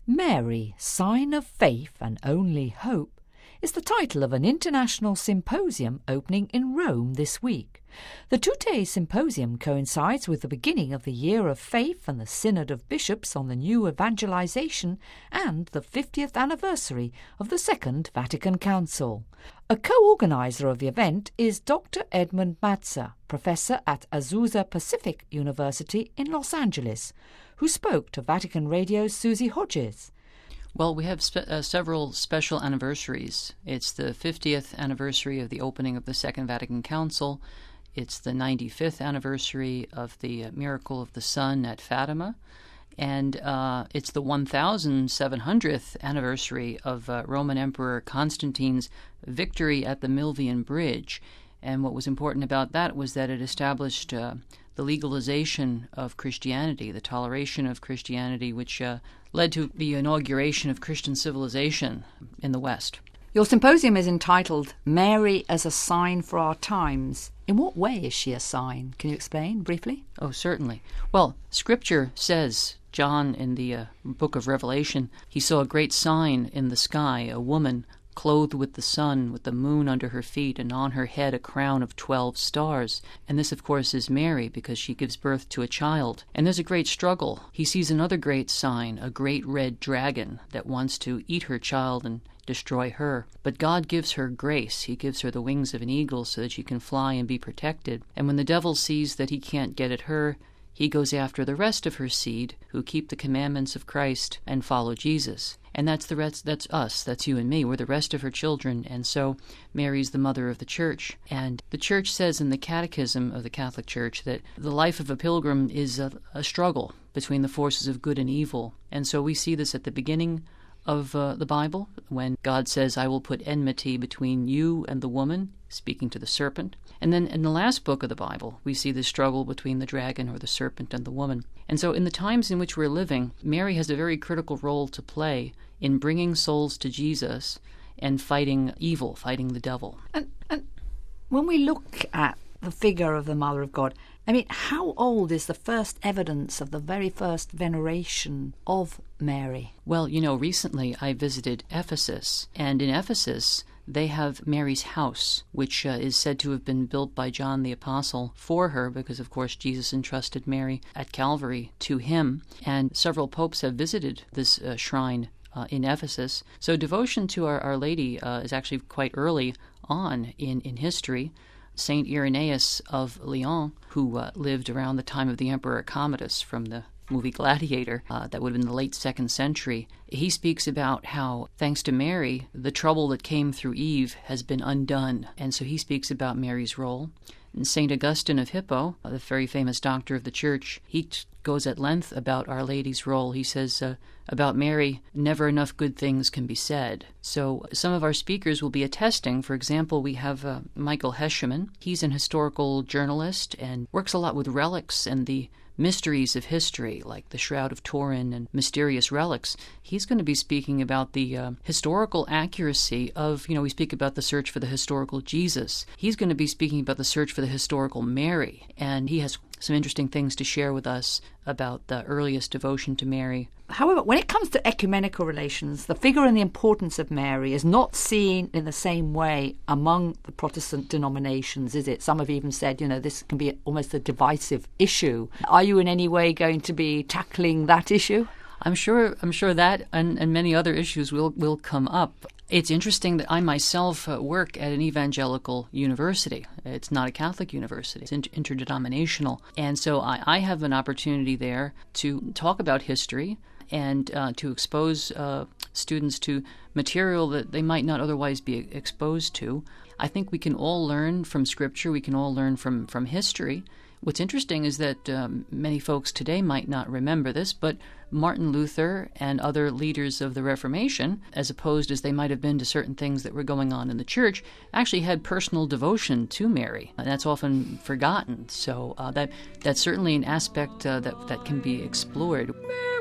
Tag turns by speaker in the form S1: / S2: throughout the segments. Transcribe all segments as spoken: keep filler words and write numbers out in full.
S1: Mary, Sign of Faith and Only Hope, is the title of an international symposium opening in Rome this week. The two-day symposium coincides with the beginning of the Year of Faith and the Synod of Bishops on the New Evangelization and the fiftieth anniversary of the Second Vatican Council. A co-organizer of the event is Doctor Edmund Matza, professor at Azusa Pacific University in Los Angeles, who spoke to Vatican Radio's Susie Hodges.
S2: Well, we have spe- uh, several special anniversaries. It's the fiftieth anniversary of the opening of the Second Vatican Council. It's the ninety-fifth anniversary of the uh, Miracle of the Sun at Fatima. And uh, it's the one thousand seven hundredth anniversary of uh, Roman Emperor Constantine's victory at the Milvian Bridge. And what was important about that was that it established uh, the legalization of Christianity, the toleration of Christianity, which uh, led to the inauguration of Christian civilization in the West.
S1: Your symposium is entitled Mary as a Sign for Our Times. In what way is she a sign? Can you explain briefly?
S2: Oh, certainly. Well, Scripture says, John in the uh, book of Revelation, he saw a great sign in the sky, a woman clothed with the sun, with the moon under her feet, and on her head a crown of twelve stars. And this, of course, is Mary, because she gives birth to a child. And there's a great struggle. He sees another great sign, a great red dragon that wants to eat her child and destroy her. But God gives her grace. He gives her the wings of an eagle so that she can fly and be protected. And when the devil sees that he can't get at her, he goes after the rest of her seed, who keep the commandments of Christ and follow Jesus. And that's the rest, that's us, that's you and me. We're the rest of her children, and so Mary's the mother of the Church. And the Church says in the Catechism of the Catholic Church that the life of a pilgrim is a, a struggle between the forces of good and evil. And so we see this at the beginning of uh, the Bible, when God says, I will put enmity between you and the woman, speaking to the serpent. And then in the last book of the Bible, we see the struggle between the dragon or the serpent and the woman. And so in the times in which we're living, Mary has a very critical role to play in bringing souls to Jesus and fighting evil, fighting the devil.
S1: And, and when we look at the figure of the Mother of God, I mean, how old is the first evidence of the very first veneration of Mary?
S2: Well, you know, recently I visited Ephesus, and in Ephesus they have Mary's house, which uh, is said to have been built by John the Apostle for her, because, of course, Jesus entrusted Mary at Calvary to him. And several popes have visited this uh, shrine uh, in Ephesus. So devotion to Our, Our Lady uh, is actually quite early on in, in history. Saint Irenaeus of Lyon, who uh, lived around the time of the Emperor Commodus from the movie Gladiator, uh, that would have been the late second century, he speaks about how, thanks to Mary, the trouble that came through Eve has been undone. And so he speaks about Mary's role. And Saint Augustine of Hippo, the very famous doctor of the Church, he t- goes at length about Our Lady's role. He says, uh, about Mary, never enough good things can be said. So some of our speakers will be attesting. For example, we have uh, Michael Heschman. He's an historical journalist and works a lot with relics and the mysteries of history, like the Shroud of Turin and mysterious relics. He's going to be speaking about the uh, historical accuracy of, you know, we speak about the search for the historical Jesus. He's going to be speaking about the search for the historical Mary, and he has some interesting things to share with us about the earliest devotion to Mary.
S1: However, when it comes to ecumenical relations, the figure and the importance of Mary is not seen in the same way among the Protestant denominations, is it? Some have even said, you know, this can be almost a divisive issue. Are you in any way going to be tackling that issue?
S2: I'm sure I'm sure that and, and many other issues will, will come up. It's interesting that I myself uh, work at an evangelical university. It's not a Catholic university. It's inter- interdenominational. And so I, I have an opportunity there to talk about history and uh, to expose uh, students to material that they might not otherwise be exposed to. I think we can all learn from Scripture. We can all learn from, from history. What's interesting is that um, many folks today might not remember this, but Martin Luther and other leaders of the Reformation, as opposed as they might have been to certain things that were going on in the Church, actually had personal devotion to Mary, and that's often forgotten. So uh, that that's certainly an aspect uh, that that can be explored.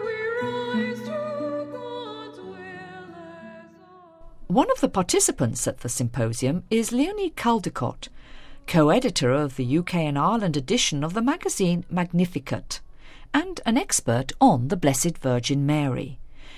S1: One of the participants at the symposium is Leonie Caldecott, co-editor of the U K and Ireland edition of the magazine Magnificat, and an expert on the Blessed Virgin Mary.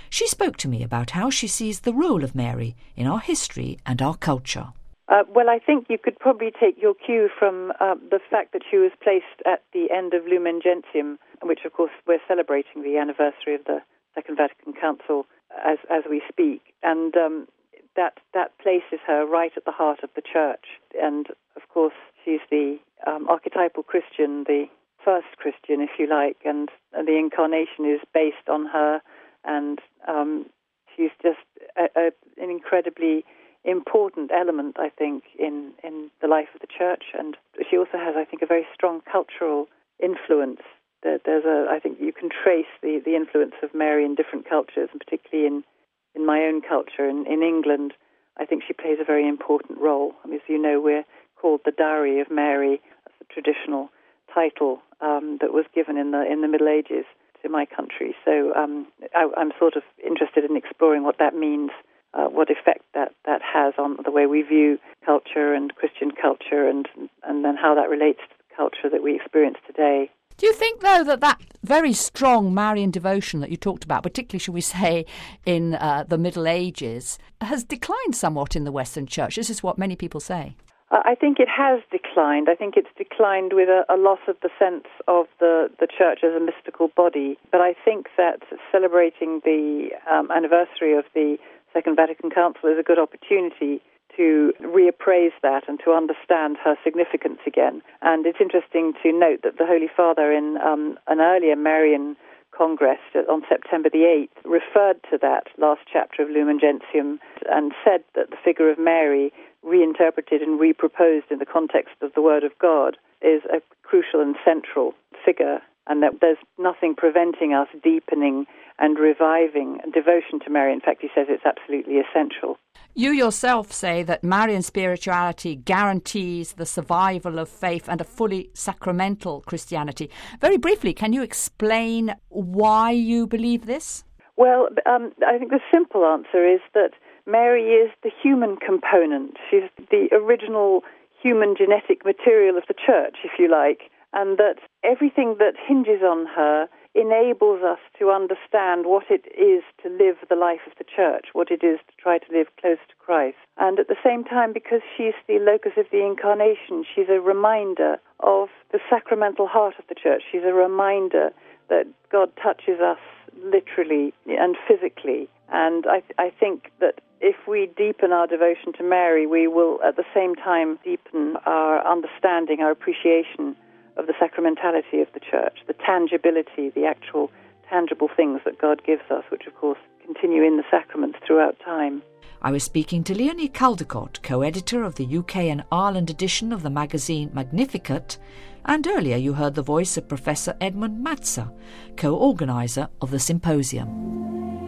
S1: She spoke to me about how she sees the role of Mary in our history and our culture.
S3: Uh, well, I think you could probably take your cue from uh, the fact that she was placed at the end of Lumen Gentium, which, of course, we're celebrating the anniversary of the Second Vatican Council as as we speak. And um, that that places her right at the heart of the Church. And, of course, she's the um, archetypal Christian, the first Christian, if you like, and, and the incarnation is based on her. And um, she's just a, a, an incredibly important element, I think, in, in the life of the Church. And she also has, I think, a very strong cultural influence. There's a, I think you can trace the, the influence of Mary in different cultures, and particularly in, in my own culture, in, in England. I think she plays a very important role. I mean, as you know, we're called the Dowry of Mary. That's the traditional title um, that was given in the in the Middle Ages to my country. So um, I, I'm sort of interested in exploring what that means. Uh, what effect that, that has on the way we view culture and Christian culture, and and then how that relates to the culture that we experience today.
S1: Do you think, though, that that very strong Marian devotion that you talked about, particularly, shall we say, in uh, the Middle Ages, has declined somewhat in the Western Church? This is what many people say.
S3: Uh, I think it has declined. I think it's declined with a, a loss of the sense of the, the Church as a mystical body. But I think that celebrating the um, anniversary of the Second Vatican Council is a good opportunity to reappraise that and to understand her significance again. And it's interesting to note that the Holy Father, in um, an earlier Marian Congress on September the eighth, referred to that last chapter of Lumen Gentium and said that the figure of Mary, reinterpreted and reproposed in the context of the Word of God, is a crucial and central figure, and that there's nothing preventing us deepening and reviving devotion to Mary. In fact, he says it's absolutely essential.
S1: You yourself say that Marian spirituality guarantees the survival of faith and a fully sacramental Christianity. Very briefly, can you explain why you believe this?
S3: Well, um, I think the simple answer is that Mary is the human component. She's the original human genetic material of the Church, if you like, and that everything that hinges on her enables us to understand what it is to live the life of the Church, what it is to try to live close to Christ. And at the same time, because she's the locus of the Incarnation, she's a reminder of the sacramental heart of the Church. She's a reminder that God touches us literally and physically. And I, I think that if we deepen our devotion to Mary, we will at the same time deepen our understanding, our appreciation of the sacramentality of the Church, the tangibility, the actual tangible things that God gives us, which of course continue in the sacraments throughout time.
S1: I was speaking to Leonie Caldecott, co-editor of the U K and Ireland edition of the magazine Magnificat, and earlier you heard the voice of Professor Edmund Matza, co-organiser of the symposium.